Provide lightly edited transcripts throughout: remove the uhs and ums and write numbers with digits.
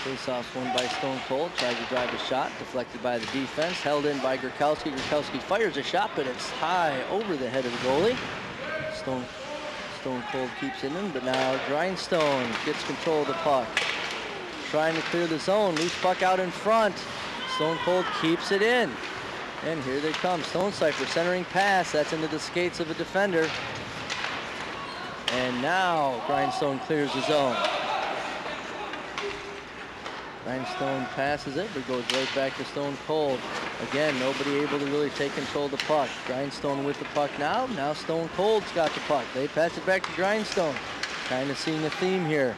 Face-off's won by Stone Cold. Tries to drive a shot, deflected by the defense. Held in by Gurkowski. Gurkowski fires a shot, but it's high over the head of the goalie. Stone Cold keeps it in, but now Grindstone gets control of the puck. Trying to clear the zone. Loose puck out in front. Stone Cold keeps it in. And here they come. Stonecipher centering pass. That's into the skates of a defender. And now Grindstone clears the zone. Grindstone passes it, but goes right back to Stone Cold. Again, nobody able to really take control of the puck. Grindstone with the puck now. Now Stone Cold's got the puck. They pass it back to Grindstone. Kind of seeing a theme here.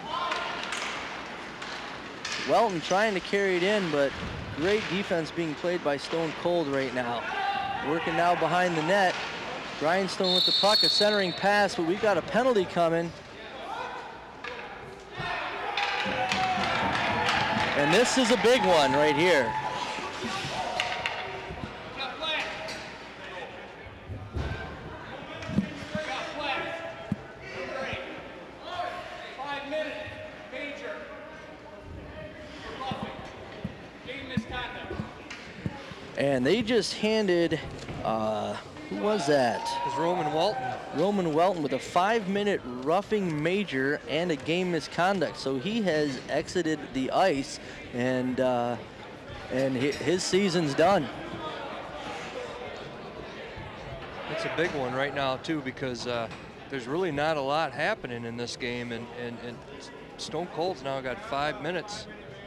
Welton trying to carry it in, but great defense being played by Stone Cold right now. Working now behind the net. Grindstone with the puck, a centering pass, but we've got a penalty coming. And this is a big one right here. And they just handed, who was that? It was Roman Welton. Roman Welton with a 5-minute roughing major and a game misconduct. So he has exited the ice, and his season's done. It's a big one right now too, because there's really not a lot happening in this game, and Stone Cold's now got 5 minutes.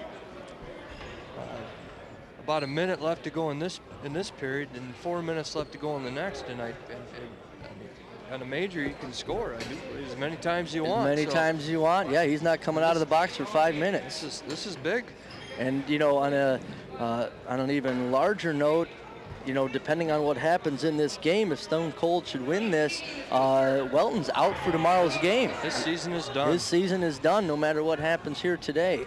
About a minute left to go in this period, and 4 minutes left to go in the next. And on a major, you can score as many times as you want. As many times as you want. Yeah, he's not coming out of the box for 5 minutes. This is big. And you know, on an even larger note, you know, depending on what happens in this game, if Stone Cold should win this, Welton's out for tomorrow's game. His season is done. His season is done, no matter what happens here today.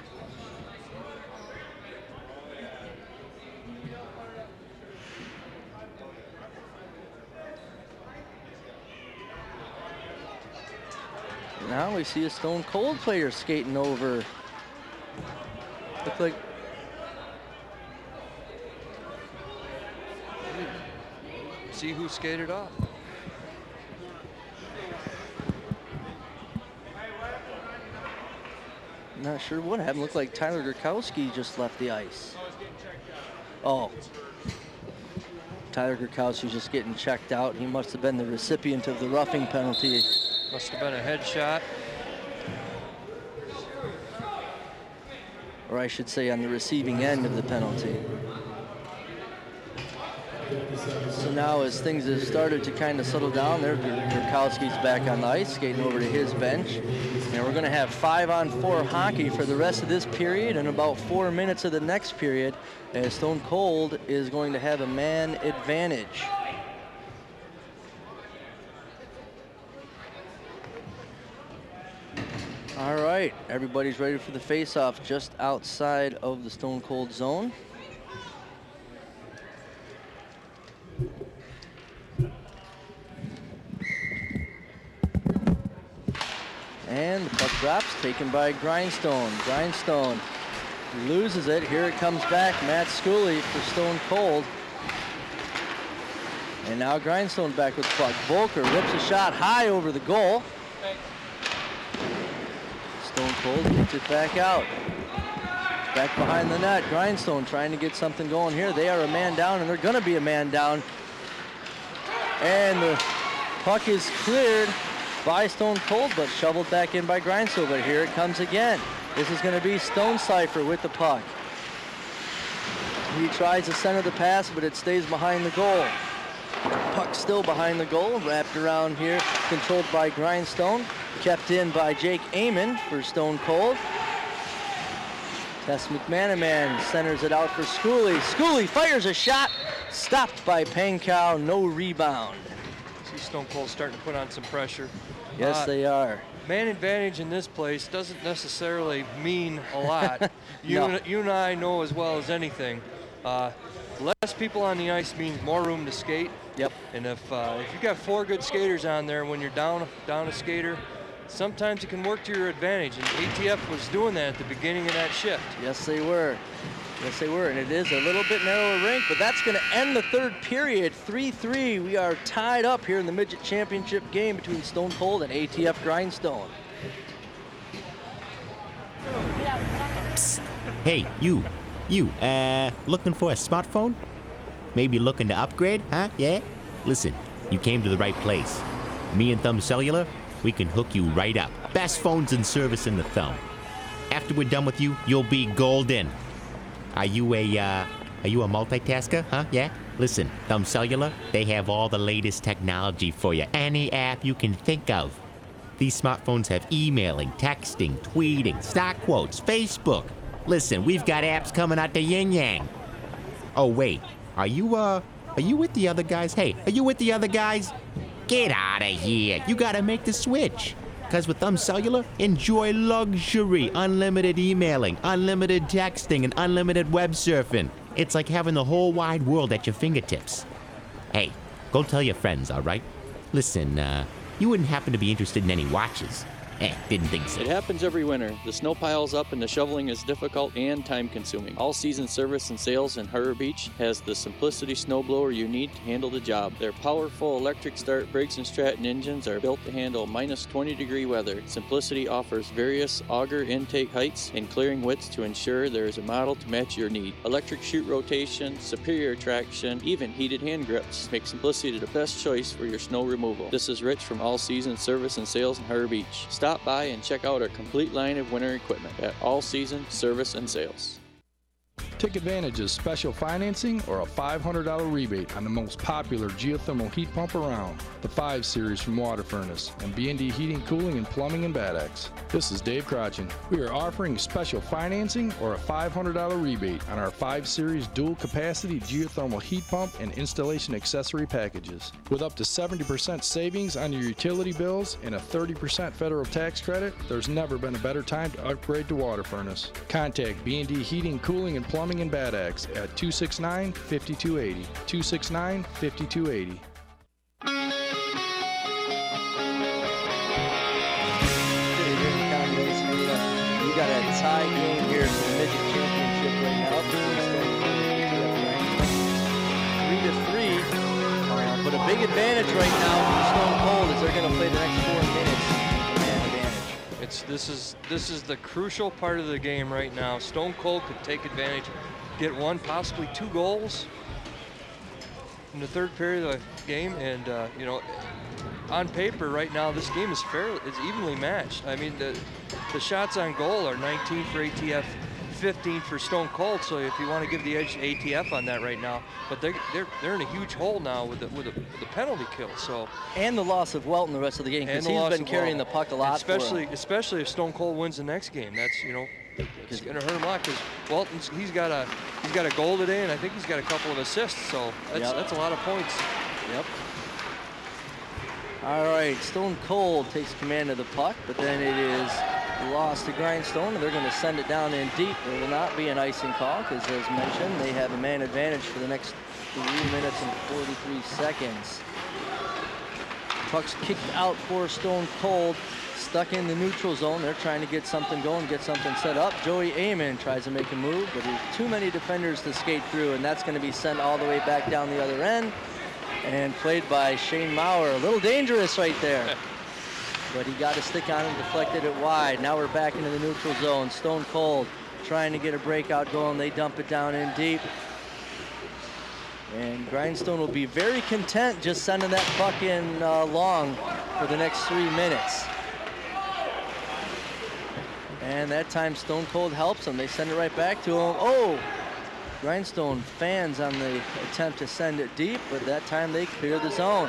Now we see a Stone Cold player skating over. Look like see who skated off. Not sure what happened. Looked like Tyler Gurkowski just left the ice. Oh. Tyler Gurkowski's just getting checked out. He must have been the recipient of the roughing penalty. Must have been a headshot. Or I should say on the receiving end of the penalty. So now as things have started to kind of settle down there, Gurkowski's back on the ice, skating over to his bench. And we're going to have 5-on-4 hockey for the rest of this period and about 4 minutes of the next period, as Stone Cold is going to have a man advantage. All right, everybody's ready for the face-off just outside of the Stone Cold zone. And the puck drops, taken by Grindstone. Grindstone loses it. Here it comes back. Matt Schooley for Stone Cold. And now Grindstone back with the puck. Volker rips a shot high over the goal. Stone Cold gets it back out. Back behind the net. Grindstone trying to get something going here. They are a man down, and they're going to be a man down. And the puck is cleared by Stone Cold, but shoveled back in by Grindstone. But here it comes again. This is going to be Stonecipher with the puck. He tries to center the pass, but it stays behind the goal. Puck still behind the goal, wrapped around here, controlled by Grindstone. Kept in by Jake Amon for Stone Cold. Tess McManaman centers it out for Schooley. Schooley fires a shot, stopped by Pankow, no rebound. See Stone Cold starting to put on some pressure. Yes, they are. Man advantage in this place doesn't necessarily mean a lot. You and I know as well as anything. Less people on the ice means more room to skate. Yep. And if you've got 4 good skaters on there, when you're down a skater, sometimes it can work to your advantage, and ATF was doing that at the beginning of that shift. Yes, they were. Yes, they were, and it is a little bit narrower rink, but that's going to end the third period. 3-3. We are tied up here in the Midget Championship game between Stone Cold and ATF Grindstone. Psst. Hey, you, looking for a smartphone? Maybe looking to upgrade, huh? Yeah? Listen, you came to the right place. Me and Thumb Cellular, we can hook you right up. Best phones and service in the thumb. After we're done with you, you'll be golden. Are you a multitasker, huh? Yeah? Listen, Thumb Cellular, they have all the latest technology for you. Any app you can think of. These smartphones have emailing, texting, tweeting, stock quotes, Facebook. Listen, we've got apps coming out to yin yang. Oh, wait. Are you with the other guys? Hey, are you with the other guys? Get out of here. You gotta make the switch. Because with Thumb Cellular, enjoy luxury, unlimited emailing, unlimited texting, and unlimited web surfing. It's like having the whole wide world at your fingertips. Hey, go tell your friends, all right? Listen, you wouldn't happen to be interested in any watches. Didn't think so. It happens every winter. The snow piles up and the shoveling is difficult and time-consuming. All-season service and sales in Harbor Beach has the Simplicity snowblower you need to handle the job. Their powerful electric start Briggs & Stratton engines are built to handle minus 20-degree weather. Simplicity offers various auger intake heights and clearing widths to ensure there is a model to match your need. Electric chute rotation, superior traction, even heated hand grips make Simplicity the best choice for your snow removal. This is Rich from All-Season Service and Sales in Harbor Beach. Stop by and check out our complete line of winter equipment at All Season Service and Sales. Take advantage of special financing or a $500 rebate on the most popular geothermal heat pump around, the 5 Series from Water Furnace, and B&D Heating, Cooling, and Plumbing in Bad Axe. This is Dave Crotchin. We are offering special financing or a $500 rebate on our 5 Series dual capacity geothermal heat pump and installation accessory packages. With up to 70% savings on your utility bills and a 30% federal tax credit, there's never been a better time to upgrade to Water Furnace. Contact B&D Heating, Cooling, and Plumbing in Bad Axe at 269-5280. 269-5280. We got a tie game here for the Midget Championship right now. 3-3, but a big advantage right now for Stone Cold as they're going to play the next 4 minutes. This is the crucial part of the game right now. Stone Cold could take advantage, get 1, possibly 2 goals in the third period of the game, and on paper right now this game is evenly matched. I mean, the shots on goal are 19 for ATF, 15 for Stone Cold. So if you want to give the edge to ATF on that right now, but they're in a huge hole now with the penalty kill. So and the loss of Welton the rest of the game, because he's been carrying the puck a lot. Especially if Stone Cold wins the next game, that's it's going to hurt him a lot, because Welton's he's got a goal today, and I think he's got a couple of assists. So that's a lot of points. Yep. All right, Stone Cold takes command of the puck, but then it is lost to Grindstone, and they're going to send it down in deep. There will not be an icing call, because as mentioned, they have a man advantage for the next 3 minutes and 43 seconds. Puck's kicked out for Stone Cold, stuck in the neutral zone. They're trying to get something going, get something set up. Joey Amon tries to make a move, but there's too many defenders to skate through, and that's going to be sent all the way back down the other end. And played by Shane Maurer. A little dangerous right there. But he got a stick on it, deflected it wide. Now we're back into the neutral zone. Stone Cold trying to get a breakout going. They dump it down in deep. And Grindstone will be very content just sending that puck in long for the next 3 minutes. And that time Stone Cold helps them. They send it right back to him. Oh! Grindstone fans on the attempt to send it deep, but that time they clear the zone.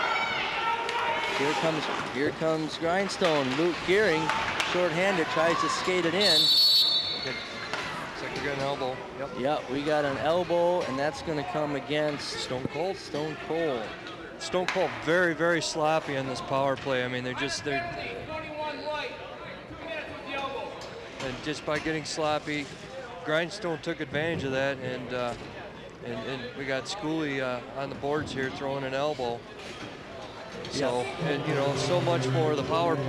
Here comes Grindstone. Luke Gearing, shorthanded, tries to skate it in. Looks like we got an elbow. Yep, we got an elbow, and that's going to come against Stone Cold. Stone Cold. Stone Cold very, very sloppy on this power play. I mean, they're and just by getting sloppy, Grindstone took advantage of that, and we got Schooley on the boards here throwing an elbow. So, and so much for the power play.